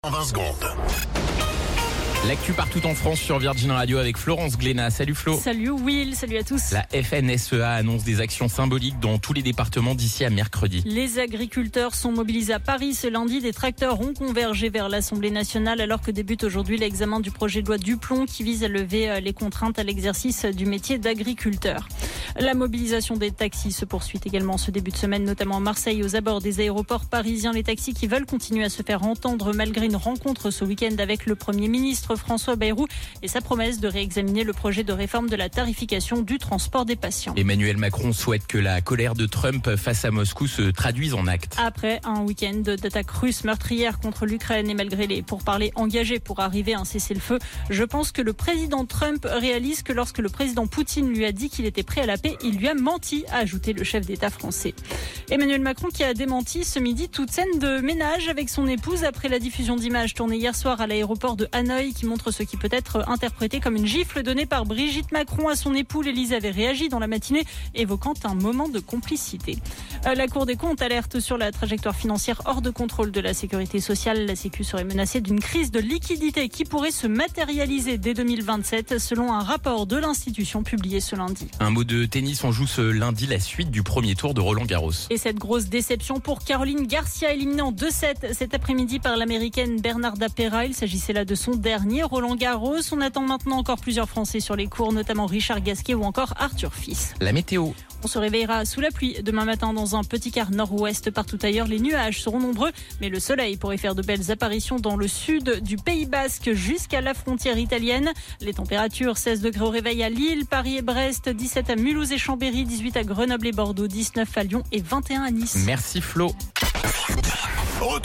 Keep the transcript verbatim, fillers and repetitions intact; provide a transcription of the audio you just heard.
En vingt secondes. L'actu partout en France sur Virgin Radio avec Florence Glénat. Salut Flo. Salut Will, salut à tous. La F N S E A annonce des actions symboliques dans tous les départements d'ici à mercredi. Les agriculteurs sont mobilisés à Paris ce lundi. Des tracteurs ont convergé vers l'Assemblée nationale alors que débute aujourd'hui l'examen du projet de loi Duplon qui vise à lever les contraintes à l'exercice du métier d'agriculteur. La mobilisation des taxis se poursuit également ce début de semaine, notamment à Marseille, aux abords des aéroports parisiens. Les taxis qui veulent continuer à se faire entendre malgré une rencontre ce week-end avec le Premier ministre François Bayrou et sa promesse de réexaminer le projet de réforme de la tarification du transport des patients. Emmanuel Macron souhaite que la colère de Trump face à Moscou se traduise en actes. Après un week-end d'attaques russes meurtrières contre l'Ukraine et malgré les pourparlers engagés pour arriver à un cessez-le-feu, je pense que le président Trump réalise que lorsque le président Poutine lui a dit qu'il était prêt à la paix, il lui a menti, a ajouté le chef d'État français. Emmanuel Macron qui a démenti ce midi toute scène de ménage avec son épouse après la diffusion d'images tournées hier soir à l'aéroport de Hanoï qui montre ce qui peut être interprété comme une gifle donnée par Brigitte Macron à son époux. L'Élysée avait réagi dans la matinée, évoquant un moment de complicité. La Cour des comptes alerte sur la trajectoire financière hors de contrôle de la sécurité sociale. La Sécu serait menacée d'une crise de liquidité qui pourrait se matérialiser dès deux mille vingt-sept, selon un rapport de l'institution publié ce lundi. Un mot de tennis, on joue ce lundi la suite du premier tour de Roland Garros. Et cette grosse déception pour Caroline Garcia, éliminée en deux sept cet après-midi par l'américaine Bernarda Pera. Il s'agissait là de son dernier Roland Garros. On attend maintenant encore plusieurs Français sur les cours, notamment Richard Gasquet ou encore Arthur Fils. La météo. On se réveillera sous la pluie demain matin dans un petit quart nord-ouest. Partout ailleurs, les nuages seront nombreux, mais le soleil pourrait faire de belles apparitions dans le sud du Pays Basque jusqu'à la frontière italienne. Les températures, seize degrés au réveil à Lille, Paris et Brest, dix-sept à Mulhouse et Chambéry, dix-huit à Grenoble et Bordeaux, dix-neuf à Lyon et vingt et un à Nice. Merci Flo.